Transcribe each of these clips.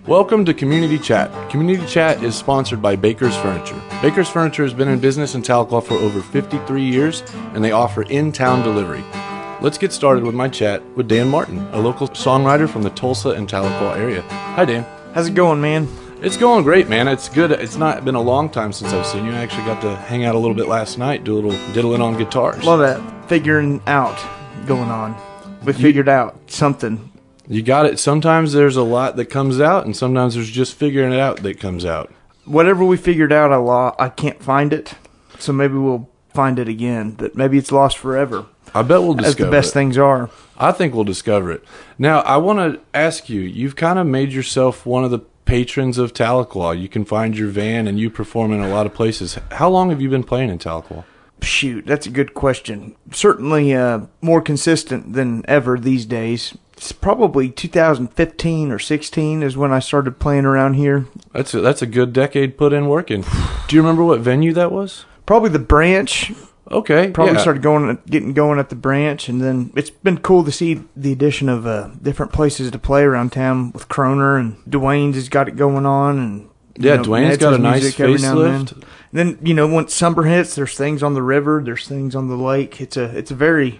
Welcome to Community Chat. Community Chat is sponsored by Baker's Furniture. Baker's Furniture has been in business in Tahlequah for over 53 years, and they offer in-town delivery. Let's get started with my chat with Dan Martin, a local songwriter from the Tulsa and Tahlequah area. Hi, Dan. How's it going, man? It's going great, man. It's good. It's not been a long time since I've seen you. I actually got to hang out a little bit last night, do a little diddling on guitars. Love that figuring out going on. We figured out something. You got it. Sometimes there's a lot that comes out, and sometimes there's just figuring it out that comes out. Whatever we figured out, I can't find it, so maybe we'll find it again. But maybe it's lost forever. I bet we'll discover it. As the best things are. I think we'll discover it. Now, I want to ask you, you've kind of made yourself one of the patrons of Tahlequah. You can find your van, and you perform in a lot of places. How long have you been playing in Tahlequah? Shoot, that's a good question. Certainly more consistent than ever these days. It's probably 2015 or 16 is when I started playing around here. That's a good decade put in working. Do you remember what venue that was? Probably the Branch. Okay. Probably started getting going at the Branch, and then it's been cool to see the addition of different places to play around town with Kroner, and Dwayne's has got it going on, and Dwayne's got a nice facelift. Then once summer hits, there's things on the river, there's things on the lake. It's a very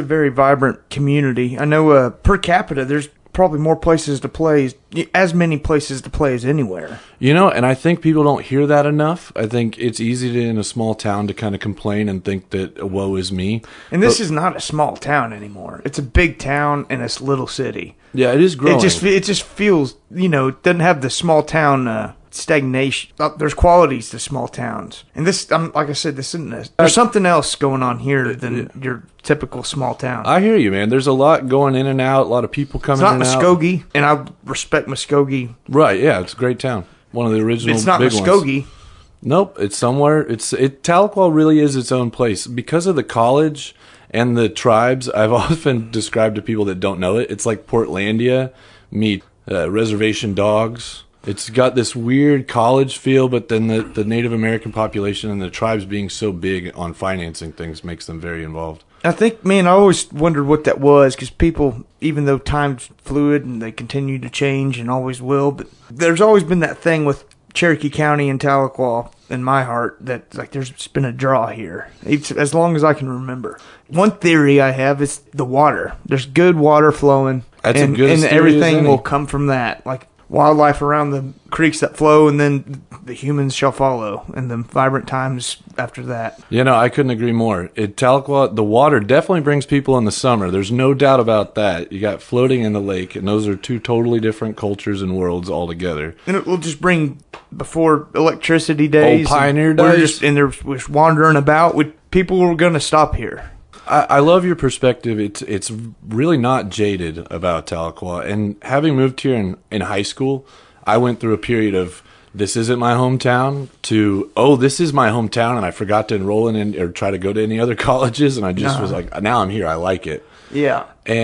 vibrant community. I know per capita, there's probably more places to play, as many places to play as anywhere. And I think people don't hear that enough. I think it's easy in a small town to kind of complain and think that woe is me. And this is not a small town anymore. It's a big town in a little city. Yeah, it is growing. It just feels, it doesn't have the small town stagnation. There's qualities to small towns, and this, like I said, this isn't. There's something else going on here than your typical small town. I hear you, man. There's a lot going in and out. A lot of people coming in and out. It's not Muskogee, and I respect Muskogee. Right? Yeah, it's a great town. One of the original. It's not big Muskogee. Ones. Nope, it's somewhere. Tahlequah really is its own place because of the college and the tribes. I've often described to people that don't know it. It's like Portlandia meet reservation dogs. It's got this weird college feel, but then the Native American population and the tribes being so big on financing things makes them very involved. I think, man, I always wondered what that was, because people, even though time's fluid and they continue to change and always will, but there's always been that thing with Cherokee County and Tahlequah in my heart that there's been a draw here, as long as I can remember. One theory I have is the water. There's good water flowing, and everything will come from that. Like wildlife around the creeks that flow, and then the humans shall follow, and the vibrant times after that. I couldn't agree more. Tahlequah, the water definitely brings people in the summer. There's no doubt about that. You got floating in the lake, and those are two totally different cultures and worlds altogether. And it will just bring, before electricity days, pioneer days, they're just wandering about. People were going to stop here. I love your perspective. It's really not jaded about Tahlequah. And having moved here in high school, I went through a period of this isn't my hometown to, this is my hometown, and I forgot to enroll in or try to go to any other colleges, and I just was like, now I'm here, I like it. Yeah.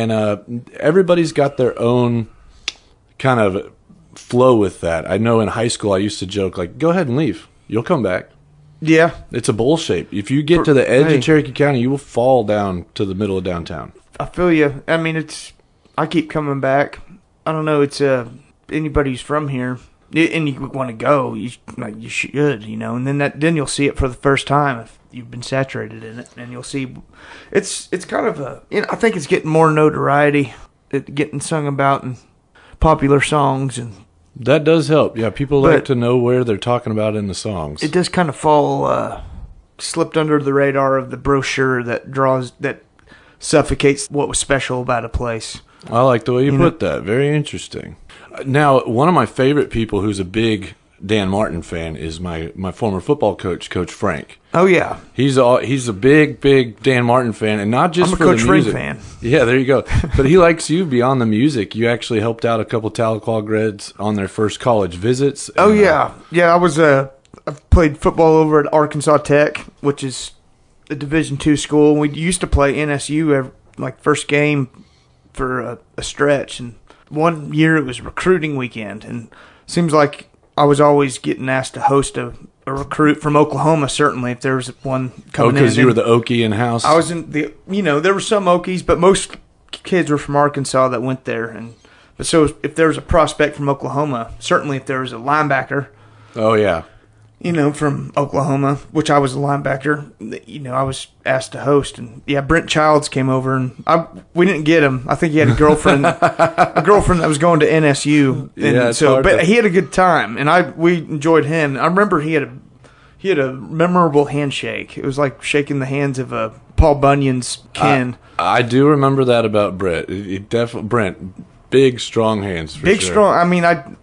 And everybody's got their own kind of flow with that. I know in high school I used to joke, go ahead and leave. You'll come back. Yeah. It's a bowl shape. If you get to the edge of Cherokee County, you will fall down to the middle of downtown. I feel you. I mean, I keep coming back. I don't know, it's anybody who's from here, and you want to go, you should, and then you'll see it for the first time if you've been saturated in it, and you'll see it's kind of I think it's getting more notoriety, getting sung about in popular songs, and that does help. Yeah, people like to know where they're talking about in the songs. It does kind of fall slipped under the radar of the brochure that suffocates what was special about a place. I like the way you put that. Very interesting. Now, one of my favorite people who's a big Dan Martin fan is my former football coach, Coach Frank. Oh yeah, he's a big Dan Martin fan, and not just I'm a for Coach the music. Frank fan. Yeah, there you go. But he likes you beyond the music. You actually helped out a couple Tahlequah grads on their first college visits. Oh yeah. I was I played football over at Arkansas Tech, which is a Division II school. We used to play NSU first game for a stretch, and one year it was recruiting weekend, and seems like I was always getting asked to host a recruit from Oklahoma, certainly, if there was one coming in. Oh, because you were the Okie in-house? I was in there were some Okies, but most kids were from Arkansas that went there, and But so if there was a prospect from Oklahoma, certainly if there was a linebacker, Oh, yeah. from Oklahoma, which I was a linebacker, I was asked to host. And, Brent Childs came over, and we didn't get him. I think he had a girlfriend that was going to NSU. And but he had a good time, and we enjoyed him. I remember he had a memorable handshake. It was like shaking the hands of Paul Bunyan's kin. I do remember that about Brent. Brent, big, strong hands, big, sure. Strong. I mean,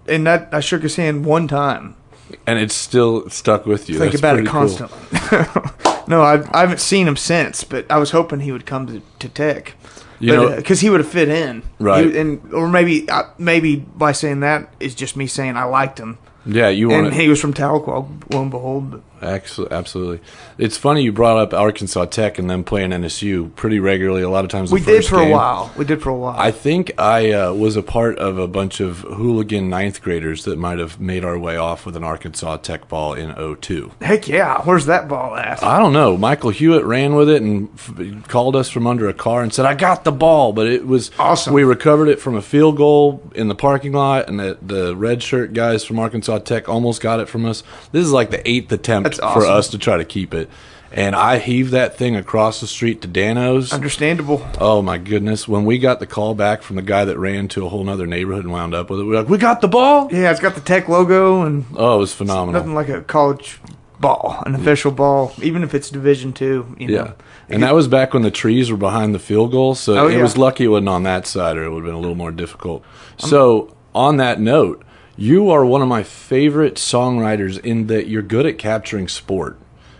I shook his hand one time. And it's still stuck with you. Think about it constantly. Cool. No, I haven't seen him since, but I was hoping he would come to Tech, because he would have fit in, right? Or maybe by saying that is just me saying I liked him. Yeah, he was from Tahlequah, lo and behold. Absolutely. It's funny you brought up Arkansas Tech and them playing NSU pretty regularly. A lot of times we did for a while. I think I was a part of a bunch of hooligan ninth graders that might have made our way off with an Arkansas Tech ball in 02. Heck yeah. Where's that ball at? I don't know. Michael Hewitt ran with it and called us from under a car and said, I got the ball. But it was awesome. We recovered it from a field goal in the parking lot, and the red shirt guys from Arkansas Tech almost got it from us. This is like the 8th attempt for us to try to keep it. And I heaved that thing across the street to Dano's. Understandable. Oh, my goodness. When we got the call back from the guy that ran to a whole other neighborhood and wound up with it, we were like, we got the ball? Yeah, it's got the Tech logo. And oh, it was phenomenal. Nothing like a college ball, an official ball, even if it's Division II. Yeah. And that was back when the trees were behind the field goal, so it was lucky it wasn't on that side, or it would have been a little more difficult. So, on that note, you are one of my favorite songwriters in that you're good at capturing sport.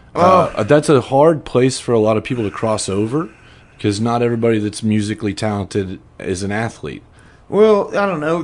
That's a hard place for a lot of people to cross over, because not everybody that's musically talented is an athlete. Well, I don't know.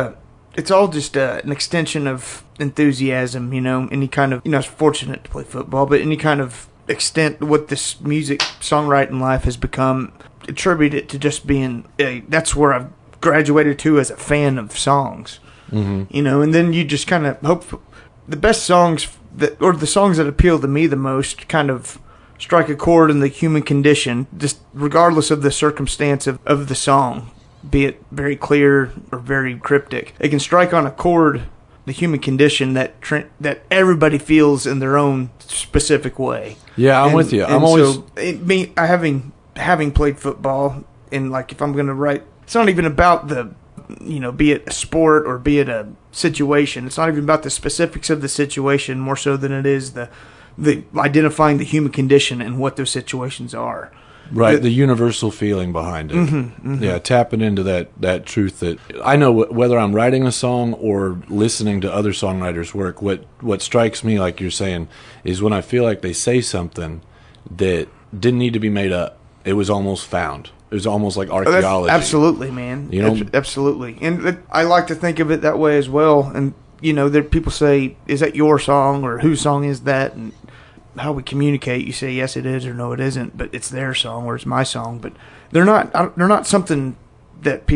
It's all just an extension of enthusiasm, any kind of, I was fortunate to play football, but any kind of extent what this music songwriting life has become, attribute it to just being, that's where I've graduated to as a fan of songs. Mm-hmm. And then you just kind of hope the best songs the songs that appeal to me the most kind of strike a chord in the human condition, just regardless of the circumstance of the song, be it very clear or very cryptic. It can strike on a chord the human condition that everybody feels in their own specific way. Yeah, I'm with you. I'm always having played football, and like if I'm going to write, it's not even about the, be it a sport or be it a situation. It's not even about the specifics of the situation more so than it is the identifying the human condition and what those situations are. Right, the universal feeling behind it. Mm-hmm, mm-hmm. Yeah, tapping into that truth that I know whether I'm writing a song or listening to other songwriters' work, what strikes me, like you're saying, is when I feel like they say something that didn't need to be made up. It was almost found. It was almost like archaeology. Absolutely, man. Absolutely. And I like to think of it that way as well. And, there people say, is that your song, or whose song is that? And how we communicate, you say yes it is or no it isn't, but it's their song or it's my song. But they're not something that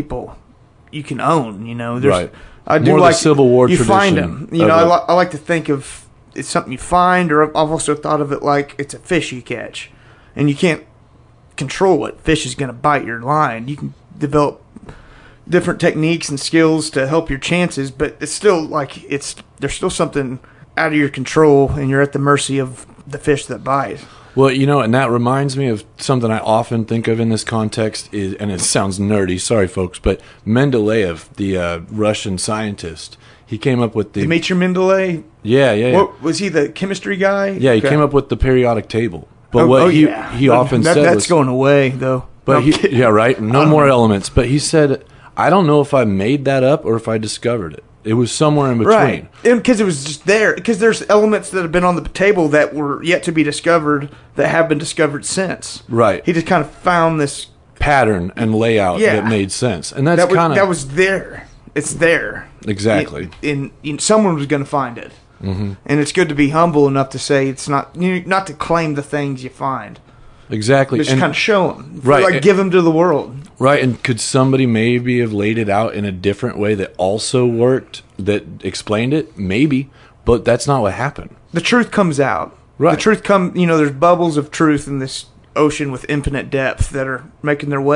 you can own, Right. I do more like the Civil War you tradition. find them. I like to think of it's something you find, or I've also thought of it like it's a fish you catch, and you can't control what fish is going to bite your line. You can develop different techniques and skills to help your chances, but it's still like there's still something out of your control, and you're at the mercy of the fish that bite. Well, and that reminds me of something I often think of in this context, and it sounds nerdy, sorry folks, but Mendeleev, the Russian scientist, he came up with Dmitri Mendeleev? Yeah. What, was he the chemistry guy? Yeah, he came up with the periodic table. But he often said that's going away, though. But right? No more elements. But he said, I don't know if I made that up or if I discovered it. It was somewhere in between. Right. Because it was just there. Because there's elements that have been on the table that were yet to be discovered that have been discovered since. Right. He just kind of found this pattern and layout that made sense. And that was there. It's there. Exactly. Someone was going to find it. Mm-hmm. And it's good to be humble enough to say it's not to claim the things you find. Exactly. Just kind of show them. Right. Like give them to the world. Right. And could somebody maybe have laid it out in a different way that also worked, that explained it? Maybe. But that's not what happened. The truth comes out. Right. The truth there's bubbles of truth in this ocean with infinite depth that are making their way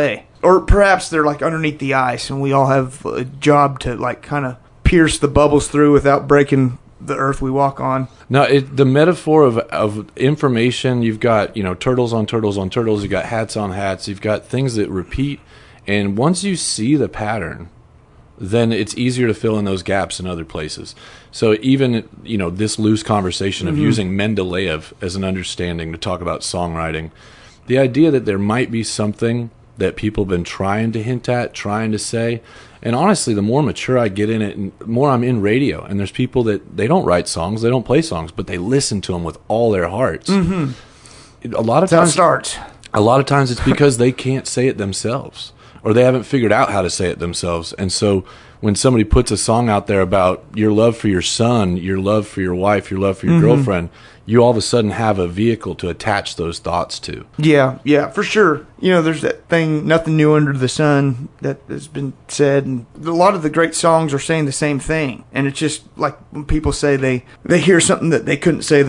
or perhaps they're like underneath the ice, and we all have a job to like kind of pierce the bubbles through without breaking the earth we walk on. No, the metaphor of information, you've got, turtles on turtles on turtles, you've got hats on hats, you've got things that repeat, and once you see the pattern, then it's easier to fill in those gaps in other places. So even, this loose conversation of using Mendeleev as an understanding to talk about songwriting, the idea that there might be something that people have been trying to hint at, trying to say. And honestly, the more mature I get in it, and more I'm in radio, and there's people that they don't write songs, they don't play songs, but they listen to them with all their hearts. Mm-hmm. A lot of That's times, how it starts. A lot of times it's because they can't say it themselves, or they haven't figured out how to say it themselves. And so when somebody puts a song out there about your love for your son, your love for your wife, your love for your girlfriend, you all of a sudden have a vehicle to attach those thoughts to. Yeah, for sure. There's that thing, nothing new under the sun, that has been said, and a lot of the great songs are saying the same thing. And it's just like when people say they hear something that they couldn't say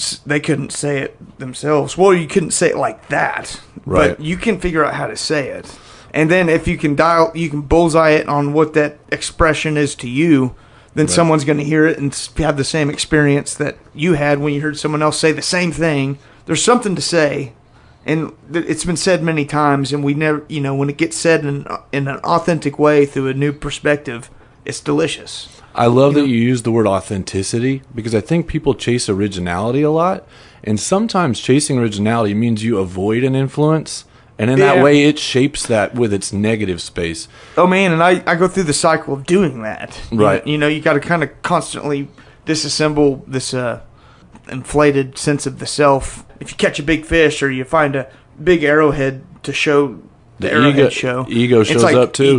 it themselves. Well, you couldn't say it like that, right? But you can figure out how to say it. And then if you can bullseye it on what that expression is to you, then someone's going to hear it and have the same experience that you had when you heard someone else say the same thing. There's something to say, and it's been said many times, and we never, when it gets said in an authentic way through a new perspective, it's delicious. I love that you use the word authenticity, because I think people chase originality a lot, and sometimes chasing originality means you avoid an influence. And in that way, it shapes that with its negative space. Oh, man, and I go through the cycle of doing that. Right. You got to kind of constantly disassemble this inflated sense of the self. If you catch a big fish or you find a big arrowhead to show the arrowhead show. Ego shows up, too.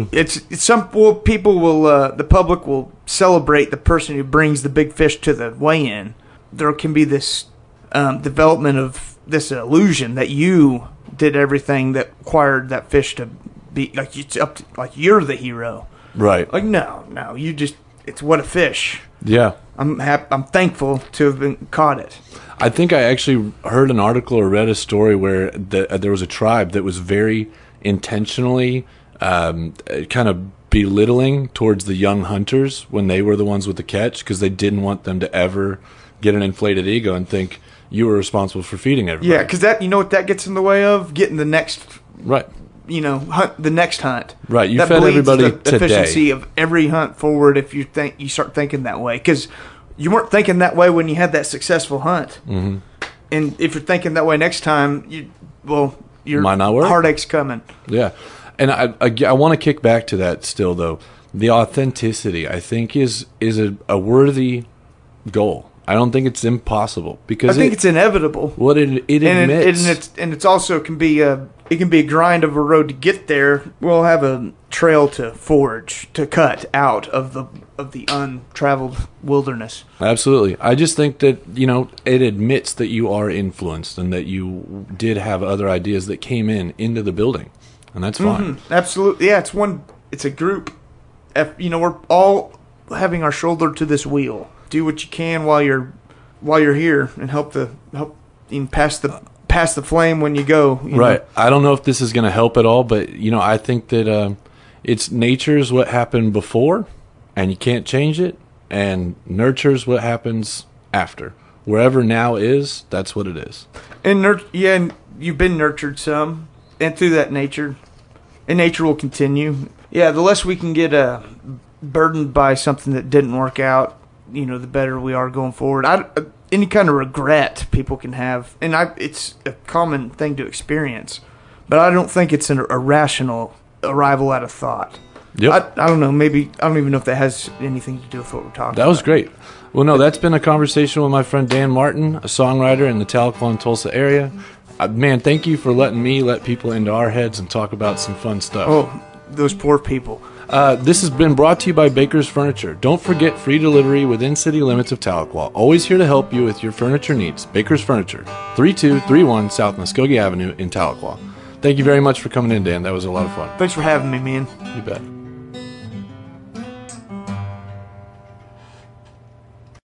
People will, the public will celebrate the person who brings the big fish to the weigh-in. There can be this development of this illusion that you did everything that required that fish to be like you're the hero, right? Like no, it's what a fish. Yeah, I'm thankful to have been caught it. I think I actually heard an article or read a story where there was a tribe that was very intentionally kind of belittling towards the young hunters when they were the ones with the catch, because they didn't want them to ever get an inflated ego and think you were responsible for feeding everybody. Yeah, because that, what that gets in the way of? Getting the next, right? Hunt, the next hunt. Right, you that fed everybody the today. Efficiency of every hunt forward if you start thinking that way. Because you weren't thinking that way when you had that successful hunt. Mm-hmm. And if you're thinking that way next time, your might not work. Heartache's coming. Yeah, and I want to kick back to that still, though. The authenticity, I think, is a worthy goal. I don't think it's impossible, because I think it's inevitable. What it admits, and it's also can be a grind of a road to get there. We'll have a trail to forge, to cut out of the untraveled wilderness. Absolutely. I just think that it admits that you are influenced and that you did have other ideas that came into the building, and that's fine. Mm-hmm. Absolutely, yeah. It's a group. We're all having our shoulder to this wheel. Do what you can while you're here, and help pass the flame when you go. Right. I don't know if this is going to help at all, but I think that it's nature's what happened before, and you can't change it, and nurture's what happens after. Wherever now is, that's what it is. And and you've been nurtured some, and through that nature, and nature will continue. Yeah, the less we can get burdened by something that didn't work out, the better we are going forward. Any kind of regret people can have, and it's a common thing to experience, but I don't think it's a rational arrival at a thought. Yep. I don't know. Maybe I don't even know if that has anything to do with what we're talking about. That was great. Well, no, that's been a conversation with my friend Dan Martin, a songwriter in the Tahlequah and Tulsa area. Man, thank you for letting me let people into our heads and talk about some fun stuff. Oh, those poor people. This has been brought to you by Baker's Furniture. Don't forget free delivery within city limits of Tahlequah. Always here to help you with your furniture needs. Baker's Furniture, 3231 South Muskogee Avenue in Tahlequah. Thank you very much for coming in, Dan. That was a lot of fun. Thanks for having me, man. You bet.